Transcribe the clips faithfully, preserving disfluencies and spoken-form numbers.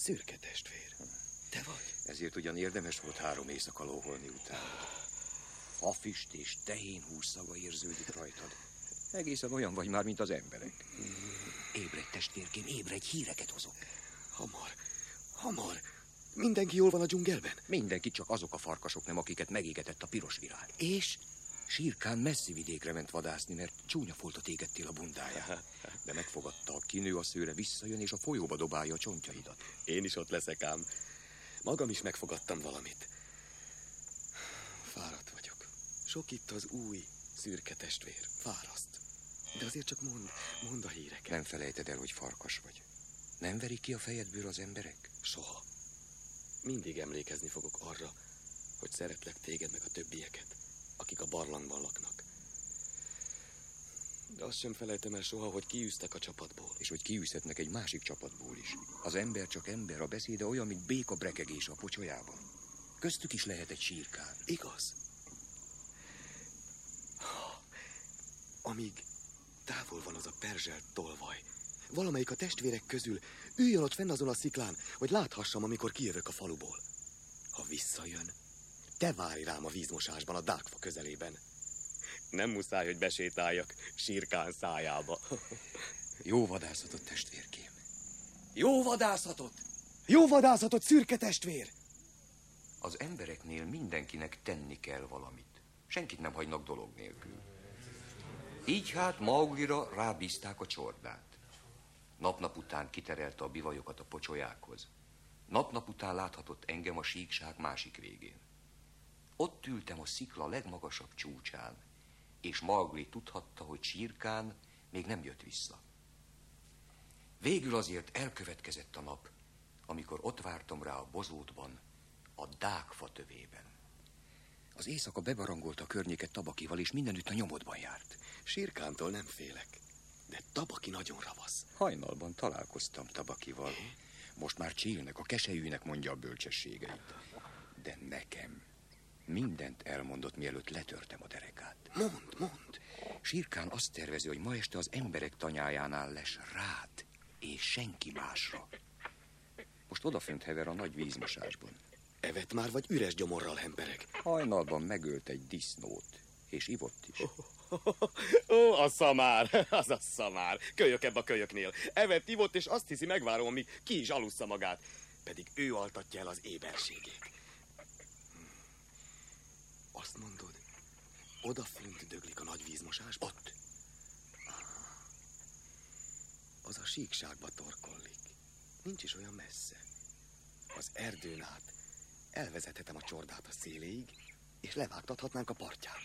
Szürke testvér. Te vagy? Ezért ugyan érdemes volt három éjszaka lóholni utána. Fafüst és tehénhús szaga érződik rajtad. Egészen olyan vagy már, mint az emberek. Ébredj, testvérkém, ébredj, híreket hozok. Hamar, hamar. Mindenki jól van a dzsungelben? Mindenki, csak azok a farkasok nem, akiket megégetett a piros virág. És? Sírkán messzi vidékre ment vadászni, mert csúnya foltot égettél a bundáján. De megfogadta, kinő a szőre, visszajön, és a folyóba dobálja a csontjaidat. Én is ott leszek ám. Magam is megfogadtam valamit. Fáradt vagyok. Sok itt az új szürke testvér. Fáraszt. De azért csak mond, mond a híreket. Nem felejted el, hogy farkas vagy. Nem verik ki a fejedből az emberek? Soha. Mindig emlékezni fogok arra, hogy szeretlek téged meg a többieket, akik a barlangban laknak. De azt sem felejtem el soha, hogy kiűztek a csapatból. És hogy kiűzhetnek egy másik csapatból is. Az ember csak ember, a beszéde olyan, mint béka brekegés a pocsolyában. Köztük is lehet egy Sírkán. Igaz? Amíg távol van az a perzselt tolvaj, valamelyik a testvérek közül üljön ott fenn azon a sziklán, hogy láthassam, amikor kijövök a faluból. Ha visszajön, te várj rám a vízmosásban, a dákfa közelében. Nem muszáj, hogy besétáljak Sírkán szájába. Jó vadászatot, testvérkém. Jó vadászatot! Jó vadászatot, szürke testvér! Az embereknél mindenkinek tenni kell valamit. Senkit nem hagynak dolog nélkül. Így hát Mauglira rábízták a csordát. Nap-nap után kiterelte a bivajokat a pocsolyákhoz. Nap-nap után láthatott engem a síkság másik végén. Ott ültem a szikla legmagasabb csúcsán, és Maugli tudhatta, hogy Sírkán még nem jött vissza. Végül azért elkövetkezett a nap, amikor ott vártam rá a bozótban, a dákfa tövében. Az éjszaka bebarangolta a környéket Tabakival, és mindenütt a nyomodban járt. Sírkántól nem félek, de Tabaki nagyon ravasz. Hajnalban találkoztam Tabakival. Most már Csillnek, a keselyűnek mondja a bölcsességeit. De nekem mindent elmondott, mielőtt letörtem a derekát. Mondd, mondd! Sírkán azt tervezi, hogy ma este az emberek tanyájánál lesz rád, és senki másra. Most odafönt hever a nagy vízmosásban. Evett már, vagy üres gyomorral hempereg? Hajnalban megölt egy disznót, és ivott is. Ó, a szamár, az a szamár. Kölyök ebb a kölyöknél. Evett, ivott, és azt hiszi, megvárom, amíg ki is alussza magát. Pedig ő altatja el az éberségét. Azt mondod, odafönt döglik a nagy vízmosás? Ott. Az a síkságba torkollik. Nincs is olyan messze. Az erdőn át elvezethetem a csordát a széléig, és levágtathatnánk a partján.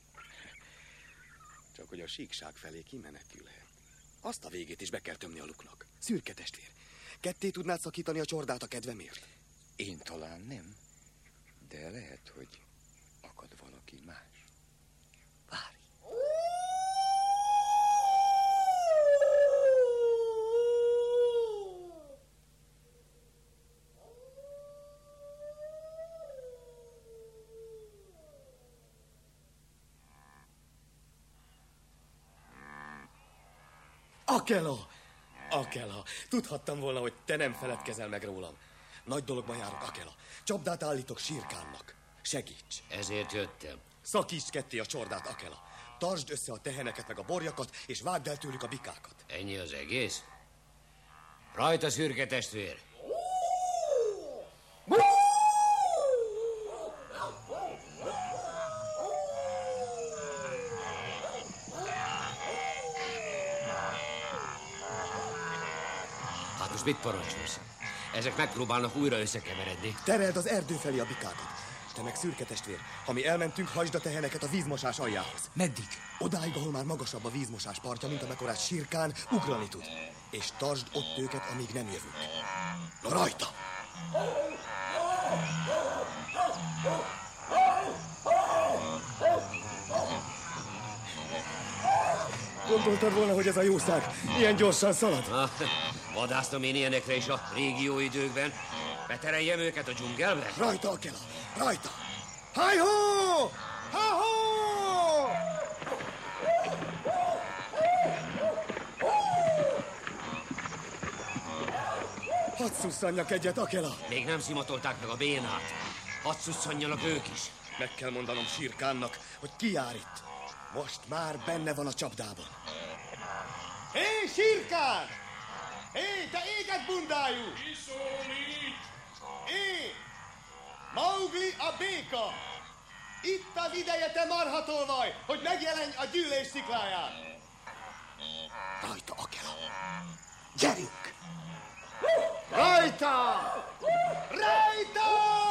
Csak hogy a síkság felé kimenekülhet. Azt a végét is be kell tömni a luknak. Szürke testvér, ketté tudnád szakítani a csordát a kedvemért? Én talán nem, de lehet, hogy akad valaki más. Várj! Akela! Akela! Tudhattam volna, hogy te nem feledkezel meg rólam. Nagy dologban járok, Akela. Csapdát állítok Sírkánnak. Segíts! Ezért jöttem. Szakíts ketté a csordát, Akela. Tartsd össze a teheneket meg a borjakat, és vágd el tőlük a bikákat. Ennyi az egész? Rajta, szürke testvér! Hát most mit parancsolsz? Ezek megpróbálnak újra összekeveredni. Tereld az erdő felé a bikákat. Te meg, szürke testvér, ha mi elmentünk, hagyd a teheneket a vízmosás aljához. Meddig? Odáig, ahol már magasabb a vízmosás partja, mint amekkorát Sírkán ugrani tud. És tartsd ott őket, amíg nem jövünk. Na, rajta! Gondoltad volna, hogy ez a jószág ilyen gyorsan szalad? Ah, vadásztam én ilyenekre is a régió időkben. Betereljem őket a dzsungelbe? Rajta, Akela! Rajta! Háj-hó! Há-hó! Hadd szusszanjak egyet, Akela! Még nem szimatolták meg a bénát. Hadd szusszanjanak ők is. Meg kell mondanom Sírkánnak, hogy ki jár itt. Most már benne van a csapdában. Hé, Sírkán! Hé, te éget bundájú! Ki szólít? Én! Maugli a béka! Itt az ideje, te marhatolvaj, hogy megjelenj a gyűlés szikláján! Rajta, Akela! Gyerünk! Rajta! Rajta!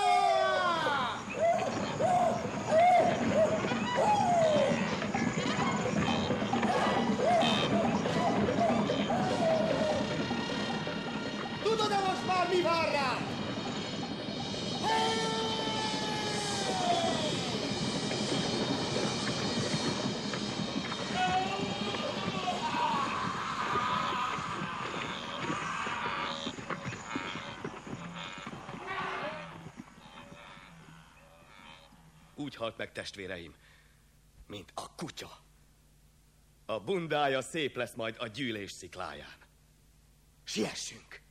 Tudod-e most már, mi vár rám? Úgy halt meg, testvéreim, mint a kutya. A bundája szép lesz majd a gyűlés szikláján. Siessünk!